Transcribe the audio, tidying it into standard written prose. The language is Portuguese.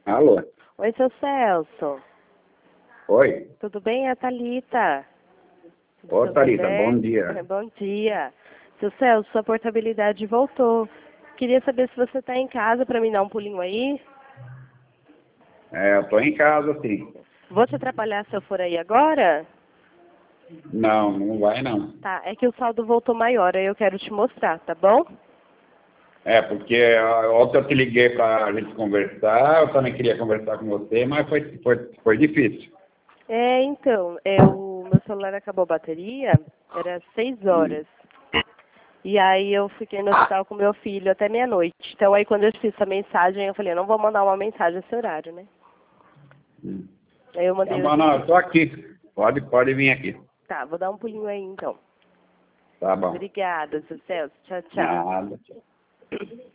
Alô? Oi, seu Celso. Oi? Tudo bem? É a Thalita. Ô, Thalita, bom dia. Bom dia. Seu Celso, sua portabilidade voltou. Queria saber se você está em casa para me dar um pulinho aí. Eu tô em casa, sim. Vou te atrapalhar se eu for aí agora? Não, não vai não. Tá, é que o saldo voltou maior, aí eu quero te mostrar, tá bom? Porque ontem eu te liguei pra gente conversar, eu também queria conversar com você, mas foi difícil. Então, o meu celular acabou a bateria, era 6 horas. E aí eu fiquei no hospital com meu filho até meia-noite. Então aí quando eu fiz essa mensagem, eu falei, eu não vou mandar uma mensagem nesse horário, né? Aí eu mandei Tá bom, hoje não, aqui. eu tô aqui. Pode vir aqui. Tá, vou dar um pulinho aí então. Tá bom. Obrigada, seu Celso. Tchau, tchau. Nada.